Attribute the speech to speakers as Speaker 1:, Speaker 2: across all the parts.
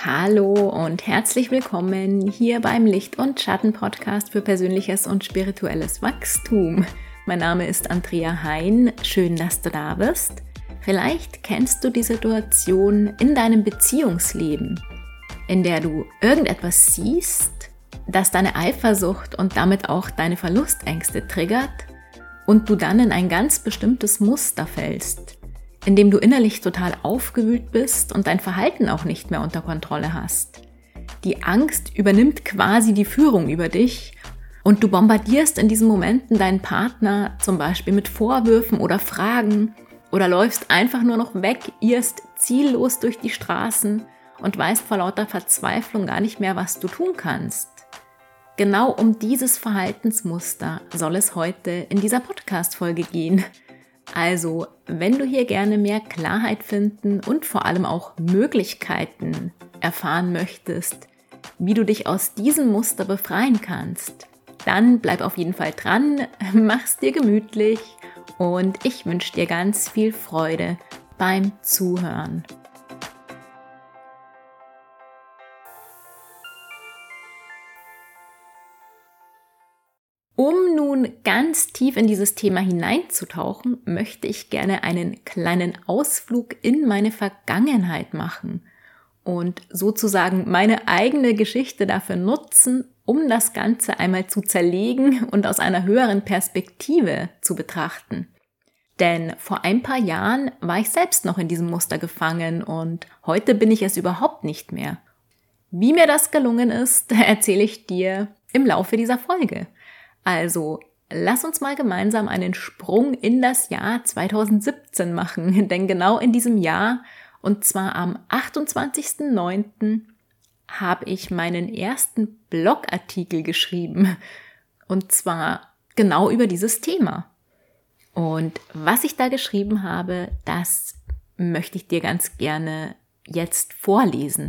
Speaker 1: Hallo und herzlich willkommen hier beim Licht- und Schatten-Podcast für persönliches und spirituelles Wachstum. Mein Name ist Andrea Hein, schön, dass du da bist. Vielleicht kennst du die Situation in deinem Beziehungsleben, in der du irgendetwas siehst, das deine Eifersucht und damit auch deine Verlustängste triggert und du dann in ein ganz bestimmtes Muster fällst, in dem du innerlich total aufgewühlt bist und dein Verhalten auch nicht mehr unter Kontrolle hast. Die Angst übernimmt quasi die Führung über dich und du bombardierst in diesen Momenten deinen Partner zum Beispiel mit Vorwürfen oder Fragen oder läufst einfach nur noch weg, irrst ziellos durch die Straßen und weißt vor lauter Verzweiflung gar nicht mehr, was du tun kannst. Genau um dieses Verhaltensmuster soll es heute in dieser Podcast-Folge gehen. Also, wenn du hier gerne mehr Klarheit finden und vor allem auch Möglichkeiten erfahren möchtest, wie du dich aus diesem Muster befreien kannst, dann bleib auf jeden Fall dran, mach's dir gemütlich und ich wünsche dir ganz viel Freude beim Zuhören. Um nun ganz tief in dieses Thema hineinzutauchen, möchte ich gerne einen kleinen Ausflug in meine Vergangenheit machen und sozusagen meine eigene Geschichte dafür nutzen, um das Ganze einmal zu zerlegen und aus einer höheren Perspektive zu betrachten. Denn vor ein paar Jahren war ich selbst noch in diesem Muster gefangen und heute bin ich es überhaupt nicht mehr. Wie mir das gelungen ist, erzähle ich dir im Laufe dieser Folge. Also, lass uns mal gemeinsam einen Sprung in das Jahr 2017 machen, denn genau in diesem Jahr, und zwar am 28.09., habe ich meinen ersten Blogartikel geschrieben, und zwar genau über dieses Thema. Und was ich da geschrieben habe, das möchte ich dir ganz gerne jetzt vorlesen.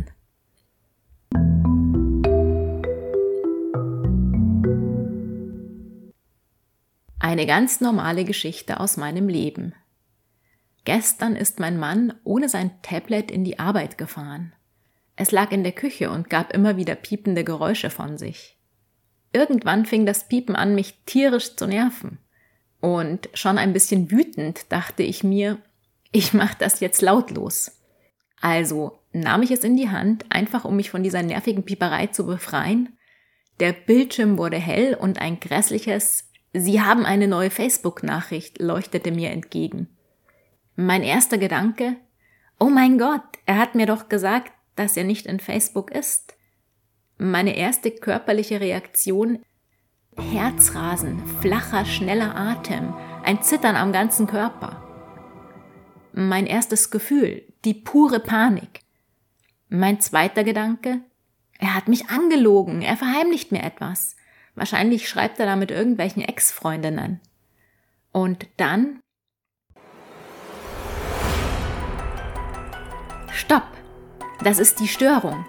Speaker 1: Eine ganz normale Geschichte aus meinem Leben. Gestern ist mein Mann ohne sein Tablet in die Arbeit gefahren. Es lag in der Küche und gab immer wieder piepende Geräusche von sich. Irgendwann fing das Piepen an, mich tierisch zu nerven. Und schon ein bisschen wütend dachte ich mir, ich mache das jetzt lautlos. Also nahm ich es in die Hand, einfach um mich von dieser nervigen Pieperei zu befreien. Der Bildschirm wurde hell und ein grässliches „Sie haben eine neue Facebook-Nachricht" leuchtete mir entgegen. Mein erster Gedanke: Oh mein Gott, er hat mir doch gesagt, dass er nicht in Facebook ist. Meine erste körperliche Reaktion: Herzrasen, flacher, schneller Atem, ein Zittern am ganzen Körper. Mein erstes Gefühl: die pure Panik. Mein zweiter Gedanke: Er hat mich angelogen, er verheimlicht mir etwas. Wahrscheinlich schreibt er da mit irgendwelchen Ex-Freundinnen. Und dann: Stopp! Das ist die Störung.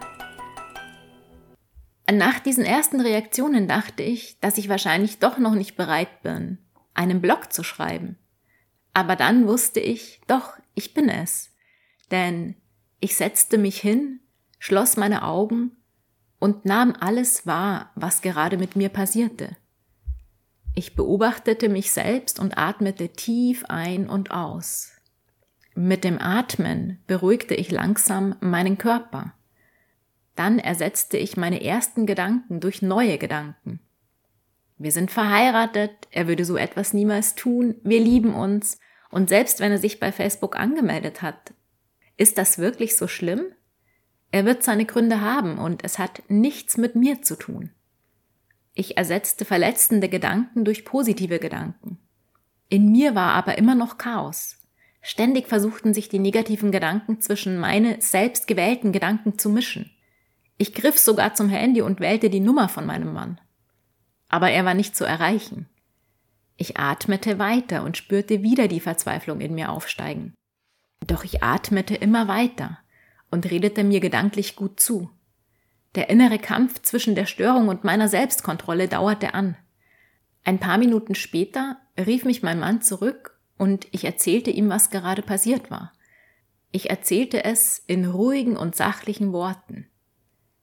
Speaker 1: Nach diesen ersten Reaktionen dachte ich, dass ich wahrscheinlich doch noch nicht bereit bin, einen Blog zu schreiben. Aber dann wusste ich, doch, ich bin es. Denn ich setzte mich hin, schloss meine Augen und nahm alles wahr, was gerade mit mir passierte. Ich beobachtete mich selbst und atmete tief ein und aus. Mit dem Atmen beruhigte ich langsam meinen Körper. Dann ersetzte ich meine ersten Gedanken durch neue Gedanken. Wir sind verheiratet, er würde so etwas niemals tun, wir lieben uns und selbst wenn er sich bei Facebook angemeldet hat, ist das wirklich so schlimm? Er wird seine Gründe haben und es hat nichts mit mir zu tun. Ich ersetzte verletzende Gedanken durch positive Gedanken. In mir war aber immer noch Chaos. Ständig versuchten sich die negativen Gedanken zwischen meine selbst gewählten Gedanken zu mischen. Ich griff sogar zum Handy und wählte die Nummer von meinem Mann. Aber er war nicht zu erreichen. Ich atmete weiter und spürte wieder die Verzweiflung in mir aufsteigen. Doch ich atmete immer weiter und redete mir gedanklich gut zu. Der innere Kampf zwischen der Störung und meiner Selbstkontrolle dauerte an. Ein paar Minuten später rief mich mein Mann zurück und ich erzählte ihm, was gerade passiert war. Ich erzählte es in ruhigen und sachlichen Worten.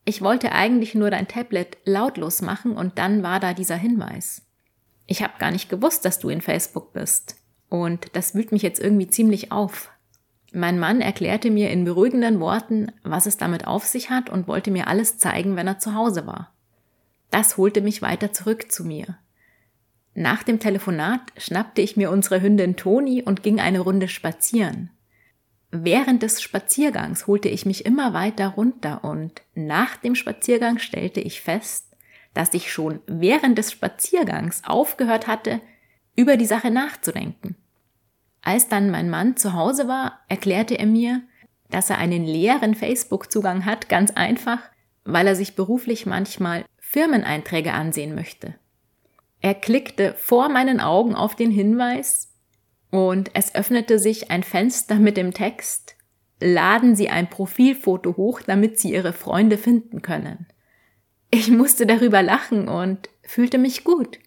Speaker 1: Ich wollte eigentlich nur dein Tablet lautlos machen und dann war da dieser Hinweis. Ich habe gar nicht gewusst, dass du in Facebook bist. Und das wühlt mich jetzt irgendwie ziemlich auf. Mein Mann erklärte mir in beruhigenden Worten, was es damit auf sich hat und wollte mir alles zeigen, wenn er zu Hause war. Das holte mich weiter zurück zu mir. Nach dem Telefonat schnappte ich mir unsere Hündin Toni und ging eine Runde spazieren. Während des Spaziergangs holte ich mich immer weiter runter und nach dem Spaziergang stellte ich fest, dass ich schon während des Spaziergangs aufgehört hatte, über die Sache nachzudenken. Als dann mein Mann zu Hause war, erklärte er mir, dass er einen leeren Facebook-Zugang hat, ganz einfach, weil er sich beruflich manchmal Firmeneinträge ansehen möchte. Er klickte vor meinen Augen auf den Hinweis und es öffnete sich ein Fenster mit dem Text: Laden Sie ein Profilfoto hoch, damit Sie Ihre Freunde finden können. Ich musste darüber lachen und fühlte mich gut.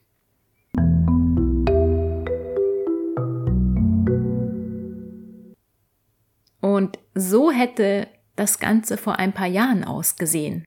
Speaker 1: Und so hätte das Ganze vor ein paar Jahren ausgesehen.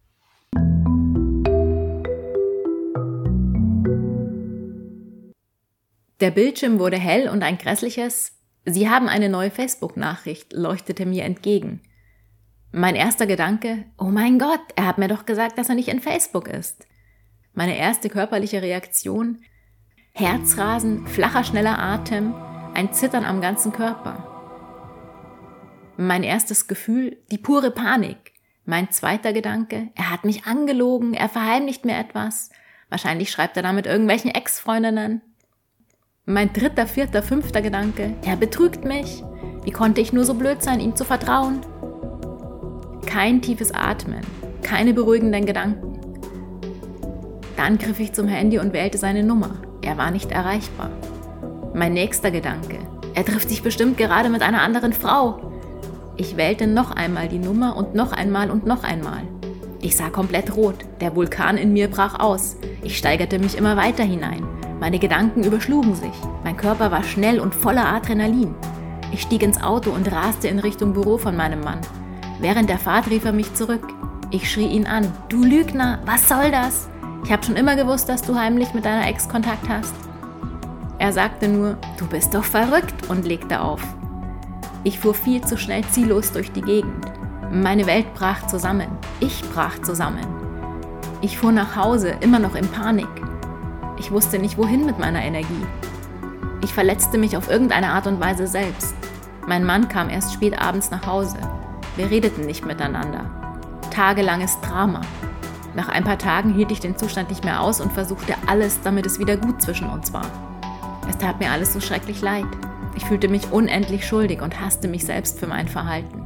Speaker 1: Der Bildschirm wurde hell und ein grässliches „Sie haben eine neue Facebook-Nachricht" leuchtete mir entgegen. Mein erster Gedanke: Oh mein Gott, er hat mir doch gesagt, dass er nicht in Facebook ist. Meine erste körperliche Reaktion: Herzrasen, flacher, schneller Atem, ein Zittern am ganzen Körper. Mein erstes Gefühl: die pure Panik. Mein zweiter Gedanke: er hat mich angelogen, er verheimlicht mir etwas. Wahrscheinlich schreibt er da mit irgendwelchen Ex-Freundinnen. Mein dritter, vierter, fünfter Gedanke: er betrügt mich. Wie konnte ich nur so blöd sein, ihm zu vertrauen? Kein tiefes Atmen, keine beruhigenden Gedanken. Dann griff ich zum Handy und wählte seine Nummer. Er war nicht erreichbar. Mein nächster Gedanke: er trifft sich bestimmt gerade mit einer anderen Frau. Ich wählte noch einmal die Nummer und noch einmal und noch einmal. Ich sah komplett rot. Der Vulkan in mir brach aus. Ich steigerte mich immer weiter hinein. Meine Gedanken überschlugen sich. Mein Körper war schnell und voller Adrenalin. Ich stieg ins Auto und raste in Richtung Büro von meinem Mann. Während der Fahrt rief er mich zurück. Ich schrie ihn an: Du Lügner, was soll das? Ich habe schon immer gewusst, dass du heimlich mit deiner Ex Kontakt hast. Er sagte nur: Du bist doch verrückt, und legte auf. Ich fuhr viel zu schnell ziellos durch die Gegend. Meine Welt brach zusammen. Ich brach zusammen. Ich fuhr nach Hause, immer noch in Panik. Ich wusste nicht, wohin mit meiner Energie. Ich verletzte mich auf irgendeine Art und Weise selbst. Mein Mann kam erst spät abends nach Hause. Wir redeten nicht miteinander. Tagelanges Drama. Nach ein paar Tagen hielt ich den Zustand nicht mehr aus und versuchte alles, damit es wieder gut zwischen uns war. Es tat mir alles so schrecklich leid. Ich fühlte mich unendlich schuldig und hasste mich selbst für mein Verhalten.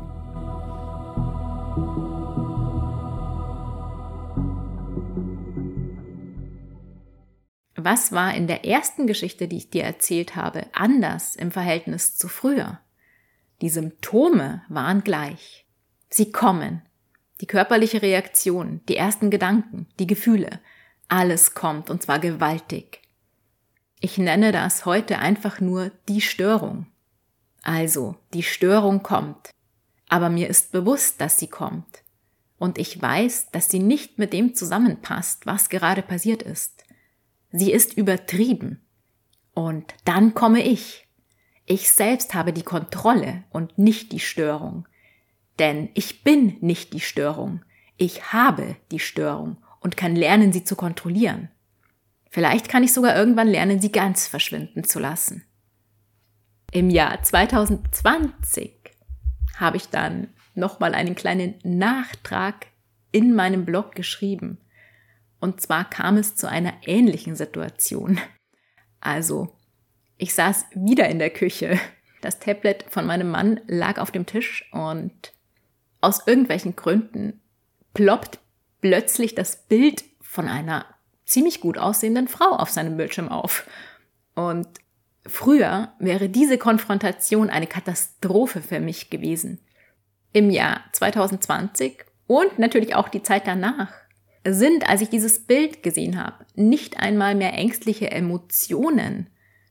Speaker 1: Was war in der ersten Geschichte, die ich dir erzählt habe, anders im Verhältnis zu früher? Die Symptome waren gleich. Sie kommen. Die körperliche Reaktion, die ersten Gedanken, die Gefühle. Alles kommt, und zwar gewaltig. Ich nenne das heute einfach nur die Störung. Also, die Störung kommt. Aber mir ist bewusst, dass sie kommt. Und ich weiß, dass sie nicht mit dem zusammenpasst, was gerade passiert ist. Sie ist übertrieben. Und dann komme ich. Ich selbst habe die Kontrolle und nicht die Störung. Denn ich bin nicht die Störung. Ich habe die Störung und kann lernen, sie zu kontrollieren. Vielleicht kann ich sogar irgendwann lernen, sie ganz verschwinden zu lassen. Im Jahr 2020 habe ich dann nochmal einen kleinen Nachtrag in meinem Blog geschrieben. Und zwar kam es zu einer ähnlichen Situation. Also, ich saß wieder in der Küche. Das Tablet von meinem Mann lag auf dem Tisch und aus irgendwelchen Gründen ploppt plötzlich das Bild von einer ziemlich gut aussehenden Frau auf seinem Bildschirm auf. Und früher wäre diese Konfrontation eine Katastrophe für mich gewesen. Im Jahr 2020 und natürlich auch die Zeit danach sind, als ich dieses Bild gesehen habe, nicht einmal mehr ängstliche Emotionen,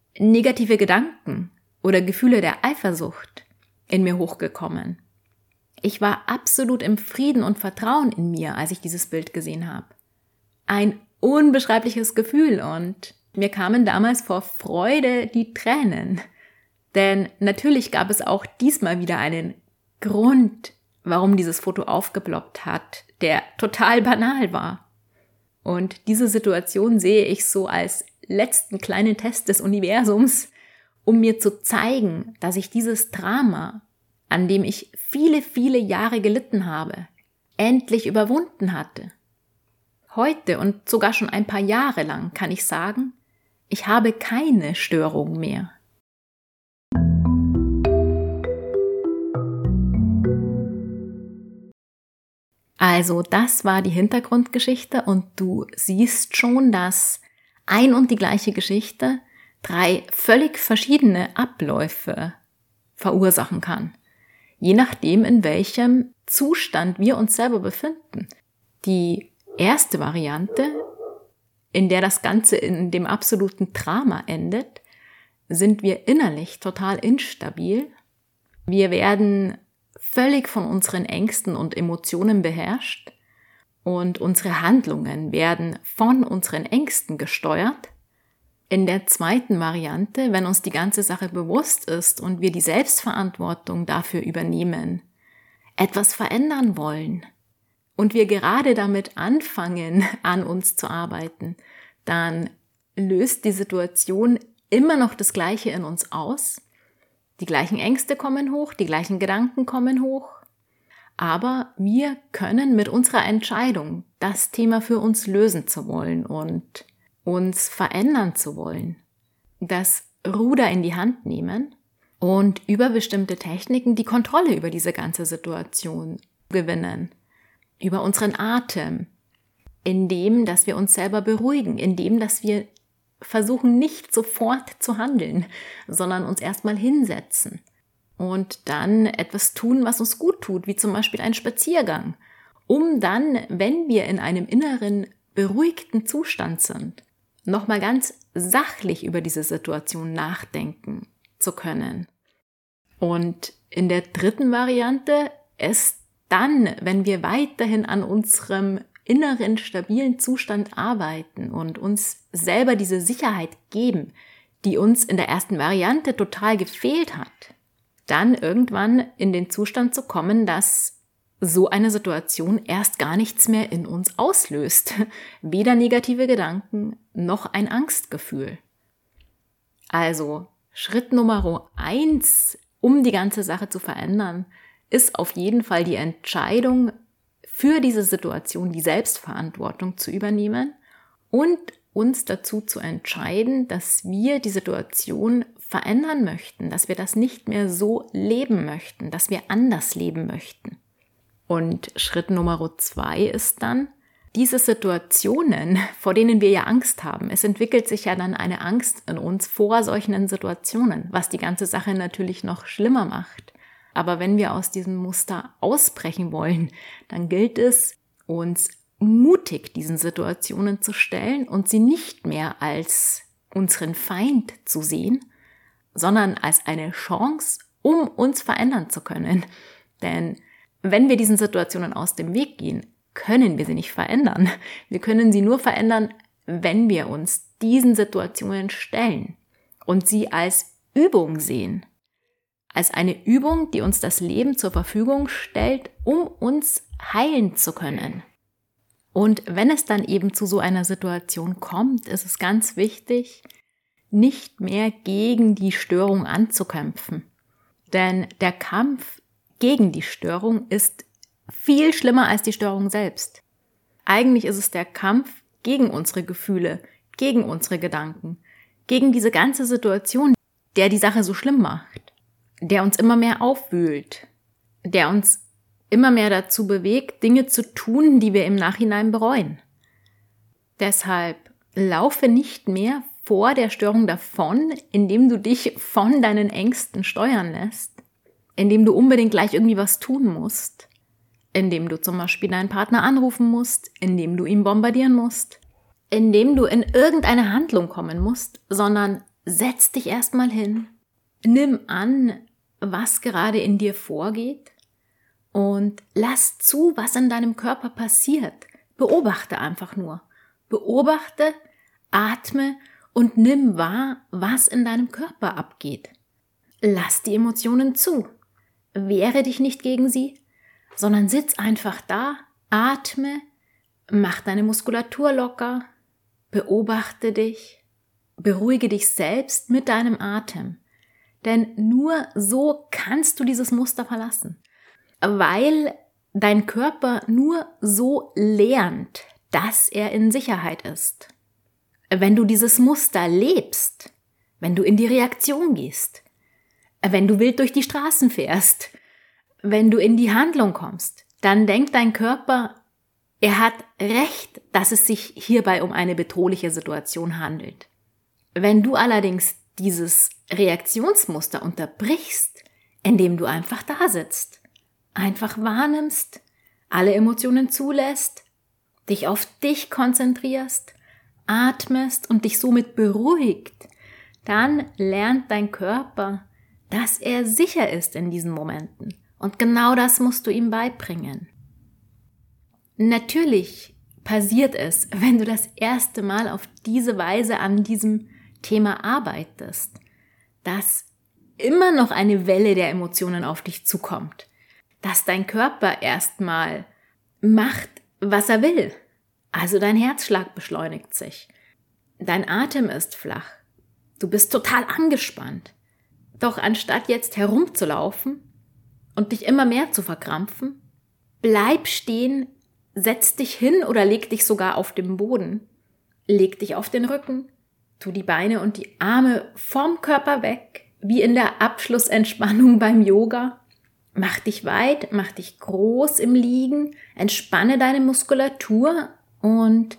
Speaker 1: negative Gedanken oder Gefühle der Eifersucht in mir hochgekommen. Ich war absolut im Frieden und Vertrauen in mir, als ich dieses Bild gesehen habe. Ein unbeschreibliches Gefühl und mir kamen damals vor Freude die Tränen. Denn natürlich gab es auch diesmal wieder einen Grund, warum dieses Foto aufgeploppt hat, der total banal war. Und diese Situation sehe ich so als letzten kleinen Test des Universums, um mir zu zeigen, dass ich dieses Drama, an dem ich viele, viele Jahre gelitten habe, endlich überwunden hatte. Heute und sogar schon ein paar Jahre lang kann ich sagen, ich habe keine Störung mehr. Also das war die Hintergrundgeschichte und du siehst schon, dass ein und die gleiche Geschichte 3 völlig verschiedene Abläufe verursachen kann. Je nachdem, in welchem Zustand wir uns selber befinden. Die erste Variante, in der das Ganze in dem absoluten Drama endet, sind wir innerlich total instabil. Wir werden völlig von unseren Ängsten und Emotionen beherrscht und unsere Handlungen werden von unseren Ängsten gesteuert. In der zweiten Variante, wenn uns die ganze Sache bewusst ist und wir die Selbstverantwortung dafür übernehmen, etwas verändern wollen und wir gerade damit anfangen, an uns zu arbeiten, dann löst die Situation immer noch das Gleiche in uns aus. Die gleichen Ängste kommen hoch, die gleichen Gedanken kommen hoch. Aber wir können mit unserer Entscheidung, das Thema für uns lösen zu wollen und uns verändern zu wollen, das Ruder in die Hand nehmen und über bestimmte Techniken die Kontrolle über diese ganze Situation gewinnen. Über unseren Atem, indem, dass wir uns selber beruhigen, indem, dass wir versuchen, nicht sofort zu handeln, sondern uns erstmal hinsetzen und dann etwas tun, was uns gut tut, wie zum Beispiel ein Spaziergang, um dann, wenn wir in einem inneren, beruhigten Zustand sind, nochmal ganz sachlich über diese Situation nachdenken zu können. Und in der dritten Variante ist dann, wenn wir weiterhin an unserem inneren, stabilen Zustand arbeiten und uns selber diese Sicherheit geben, die uns in der ersten Variante total gefehlt hat, dann irgendwann in den Zustand zu kommen, dass so eine Situation erst gar nichts mehr in uns auslöst. Weder negative Gedanken noch ein Angstgefühl. Also Schritt Nummer 1, um die ganze Sache zu verändern, ist auf jeden Fall die Entscheidung, für diese Situation die Selbstverantwortung zu übernehmen und uns dazu zu entscheiden, dass wir die Situation verändern möchten, dass wir das nicht mehr so leben möchten, dass wir anders leben möchten. Und Schritt Nummer 2 ist dann, diese Situationen, vor denen wir ja Angst haben, es entwickelt sich ja dann eine Angst in uns vor solchen Situationen, was die ganze Sache natürlich noch schlimmer macht. Aber wenn wir aus diesem Muster ausbrechen wollen, dann gilt es, uns mutig diesen Situationen zu stellen und sie nicht mehr als unseren Feind zu sehen, sondern als eine Chance, um uns verändern zu können. Denn wenn wir diesen Situationen aus dem Weg gehen, können wir sie nicht verändern. Wir können sie nur verändern, wenn wir uns diesen Situationen stellen und sie als Übung sehen. Als eine Übung, die uns das Leben zur Verfügung stellt, um uns heilen zu können. Und wenn es dann eben zu so einer Situation kommt, ist es ganz wichtig, nicht mehr gegen die Störung anzukämpfen. Denn der Kampf gegen die Störung ist viel schlimmer als die Störung selbst. Eigentlich ist es der Kampf gegen unsere Gefühle, gegen unsere Gedanken, gegen diese ganze Situation, der die Sache so schlimm macht. Der uns immer mehr aufwühlt, der uns immer mehr dazu bewegt, Dinge zu tun, die wir im Nachhinein bereuen. Deshalb laufe nicht mehr vor der Störung davon, indem du dich von deinen Ängsten steuern lässt, indem du unbedingt gleich irgendwie was tun musst, indem du zum Beispiel deinen Partner anrufen musst, indem du ihn bombardieren musst, indem du in irgendeine Handlung kommen musst, sondern setz dich erstmal hin, nimm an, was gerade in dir vorgeht und lass zu, was in deinem Körper passiert. Beobachte einfach nur. Beobachte, atme und nimm wahr, was in deinem Körper abgeht. Lass die Emotionen zu. Wehre dich nicht gegen sie, sondern sitz einfach da, atme, mach deine Muskulatur locker, beobachte dich, beruhige dich selbst mit deinem Atem. Denn nur so kannst du dieses Muster verlassen, weil dein Körper nur so lernt, dass er in Sicherheit ist. Wenn du dieses Muster lebst, wenn du in die Reaktion gehst, wenn du wild durch die Straßen fährst, wenn du in die Handlung kommst, dann denkt dein Körper, er hat recht, dass es sich hierbei um eine bedrohliche Situation handelt. Wenn du allerdings dieses Reaktionsmuster unterbrichst, indem du einfach da sitzt, einfach wahrnimmst, alle Emotionen zulässt, dich auf dich konzentrierst, atmest und dich somit beruhigt, dann lernt dein Körper, dass er sicher ist in diesen Momenten. Und genau das musst du ihm beibringen. Natürlich passiert es, wenn du das erste Mal auf diese Weise an diesem Thema arbeitest, dass immer noch eine Welle der Emotionen auf dich zukommt, dass dein Körper erstmal macht, was er will. Also dein Herzschlag beschleunigt sich, dein Atem ist flach, du bist total angespannt. Doch anstatt jetzt herumzulaufen und dich immer mehr zu verkrampfen, bleib stehen, setz dich hin oder leg dich sogar auf den Boden, leg dich auf den Rücken, tu die Beine und die Arme vom Körper weg, wie in der Abschlussentspannung beim Yoga. Mach dich weit, mach dich groß im Liegen, entspanne deine Muskulatur und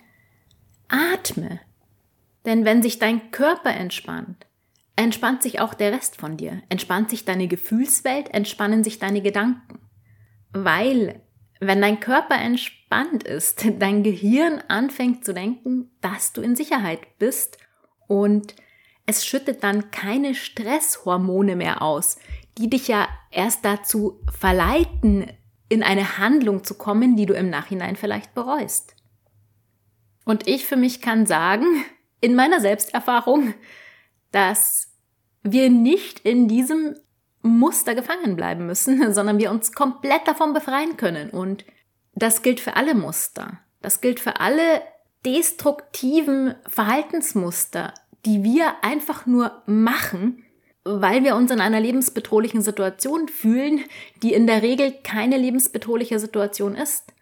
Speaker 1: atme. Denn wenn sich dein Körper entspannt, entspannt sich auch der Rest von dir, entspannt sich deine Gefühlswelt, entspannen sich deine Gedanken. Weil, wenn dein Körper entspannt ist, dein Gehirn anfängt zu denken, dass du in Sicherheit bist und es schüttet dann keine Stresshormone mehr aus, die dich ja erst dazu verleiten, in eine Handlung zu kommen, die du im Nachhinein vielleicht bereust. Und ich für mich kann sagen, in meiner Selbsterfahrung, dass wir nicht in diesem Muster gefangen bleiben müssen, sondern wir uns komplett davon befreien können. Und das gilt für alle Muster. Das gilt für alle destruktiven Verhaltensmuster, die wir einfach nur machen, weil wir uns in einer lebensbedrohlichen Situation fühlen, die in der Regel keine lebensbedrohliche Situation ist.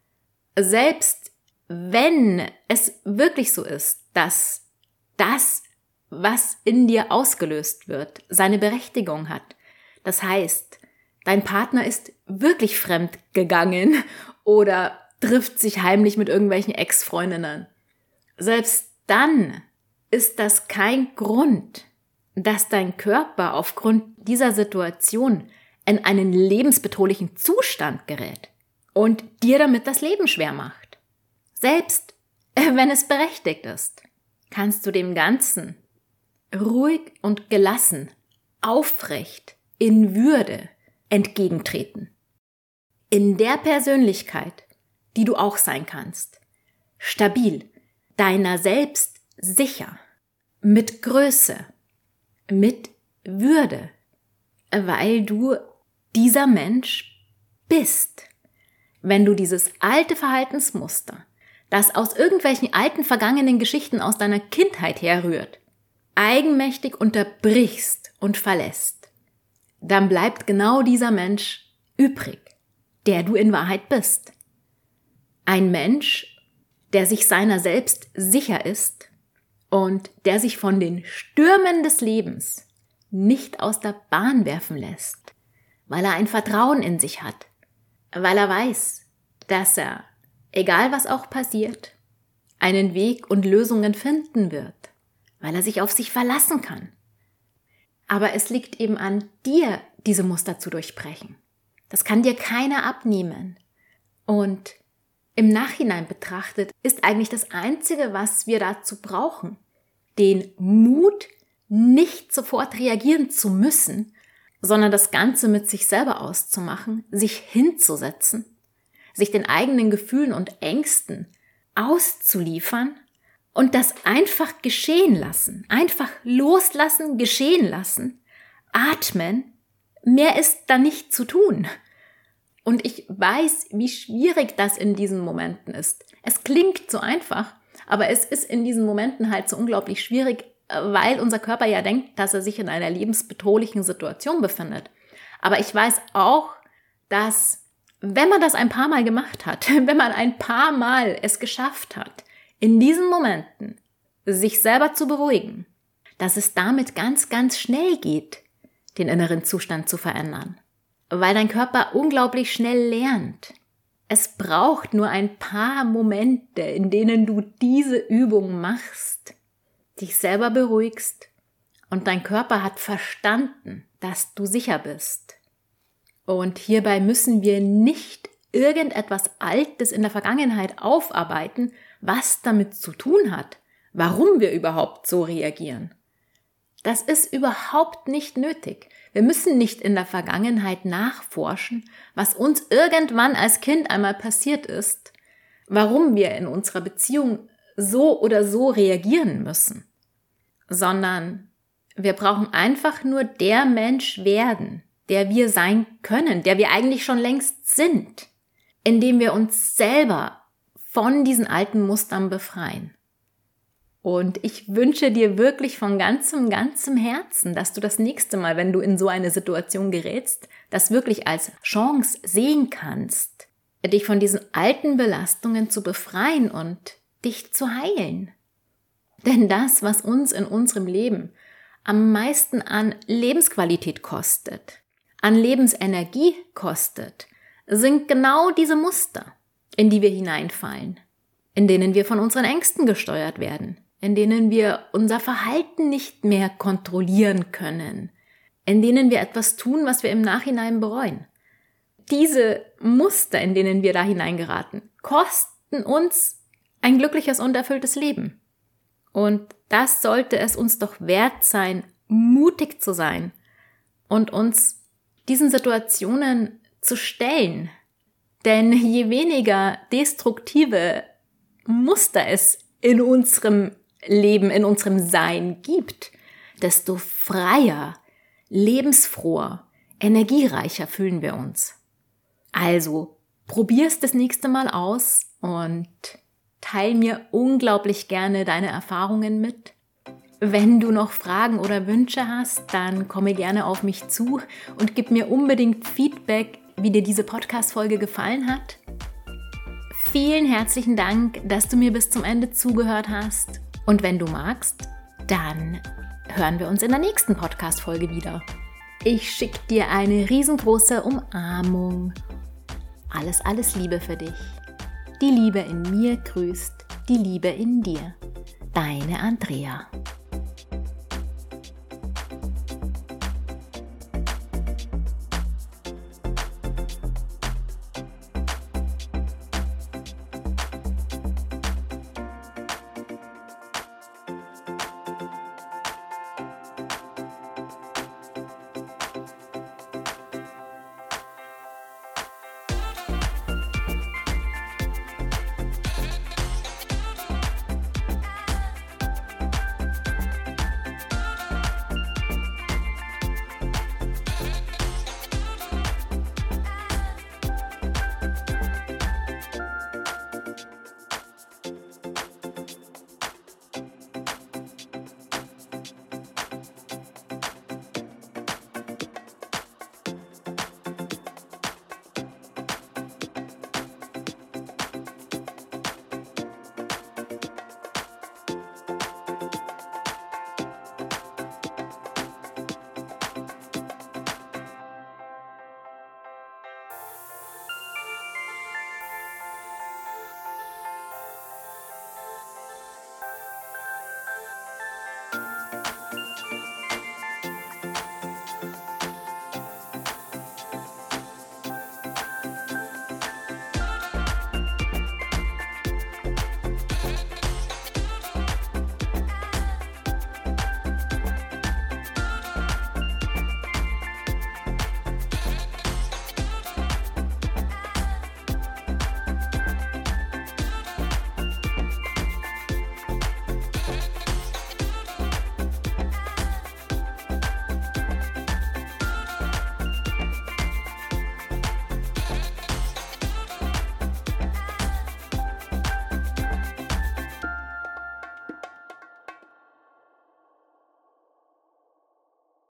Speaker 1: Selbst wenn es wirklich so ist, dass das, was in dir ausgelöst wird, seine Berechtigung hat. Das heißt, dein Partner ist wirklich fremd gegangen oder trifft sich heimlich mit irgendwelchen Ex-Freundinnen. Selbst dann ist das kein Grund, dass dein Körper aufgrund dieser Situation in einen lebensbedrohlichen Zustand gerät und dir damit das Leben schwer macht. Selbst wenn es berechtigt ist, kannst du dem Ganzen ruhig und gelassen, aufrecht, in Würde entgegentreten. In der Persönlichkeit, die du auch sein kannst. Stabil, deiner selbst sicher, mit Größe, mit Würde, weil du dieser Mensch bist. Wenn du dieses alte Verhaltensmuster, das aus irgendwelchen alten vergangenen Geschichten aus deiner Kindheit herrührt, eigenmächtig unterbrichst und verlässt, dann bleibt genau dieser Mensch übrig, der du in Wahrheit bist. Ein Mensch, der sich seiner selbst sicher ist und der sich von den Stürmen des Lebens nicht aus der Bahn werfen lässt, weil er ein Vertrauen in sich hat, weil er weiß, dass er, egal was auch passiert, einen Weg und Lösungen finden wird, weil er sich auf sich verlassen kann. Aber es liegt eben an dir, diese Muster zu durchbrechen. Das kann dir keiner abnehmen. Und im Nachhinein betrachtet ist eigentlich das Einzige, was wir dazu brauchen, den Mut, nicht sofort reagieren zu müssen, sondern das Ganze mit sich selber auszumachen, sich hinzusetzen, sich den eigenen Gefühlen und Ängsten auszuliefern und das einfach geschehen lassen, einfach loslassen, geschehen lassen, atmen, mehr ist da nicht zu tun. Und ich weiß, wie schwierig das in diesen Momenten ist. Es klingt so einfach, aber es ist in diesen Momenten halt so unglaublich schwierig, weil unser Körper ja denkt, dass er sich in einer lebensbedrohlichen Situation befindet. Aber ich weiß auch, dass wenn man das ein paar Mal gemacht hat, wenn man ein paar Mal es geschafft hat, in diesen Momenten sich selber zu beruhigen, dass es damit ganz, ganz schnell geht, den inneren Zustand zu verändern. Weil dein Körper unglaublich schnell lernt. Es braucht nur ein paar Momente, in denen du diese Übung machst, dich selber beruhigst und dein Körper hat verstanden, dass du sicher bist. Und hierbei müssen wir nicht irgendetwas Altes in der Vergangenheit aufarbeiten, was damit zu tun hat, warum wir überhaupt so reagieren. Das ist überhaupt nicht nötig. Wir müssen nicht in der Vergangenheit nachforschen, was uns irgendwann als Kind einmal passiert ist, warum wir in unserer Beziehung so oder so reagieren müssen, sondern wir brauchen einfach nur der Mensch werden, der wir sein können, der wir eigentlich schon längst sind, indem wir uns selber von diesen alten Mustern befreien. Und ich wünsche dir wirklich von ganzem Herzen, dass du das nächste Mal, wenn du in so eine Situation gerätst, das wirklich als Chance sehen kannst, dich von diesen alten Belastungen zu befreien und dich zu heilen. Denn das, was uns in unserem Leben am meisten an Lebensqualität kostet, an Lebensenergie kostet, sind genau diese Muster, in die wir hineinfallen, in denen wir von unseren Ängsten gesteuert werden, in denen wir unser Verhalten nicht mehr kontrollieren können, in denen wir etwas tun, was wir im Nachhinein bereuen. Diese Muster, in denen wir da hineingeraten, kosten uns ein glückliches und erfülltes Leben. Und das sollte es uns doch wert sein, mutig zu sein und uns diesen Situationen zu stellen. Denn je weniger destruktive Muster es in unserem Leben, in unserem Sein gibt, desto freier, lebensfroher, energiereicher fühlen wir uns. Also, probier's das nächste Mal aus und teil mir unglaublich gerne deine Erfahrungen mit. Wenn du noch Fragen oder Wünsche hast, dann komme gerne auf mich zu und gib mir unbedingt Feedback, wie dir diese Podcast-Folge gefallen hat. Vielen herzlichen Dank, dass du mir bis zum Ende zugehört hast. Und wenn du magst, dann hören wir uns in der nächsten Podcast-Folge wieder. Ich schicke dir eine riesengroße Umarmung. Alles Liebe für dich. Die Liebe in mir grüßt die Liebe in dir. Deine Andrea.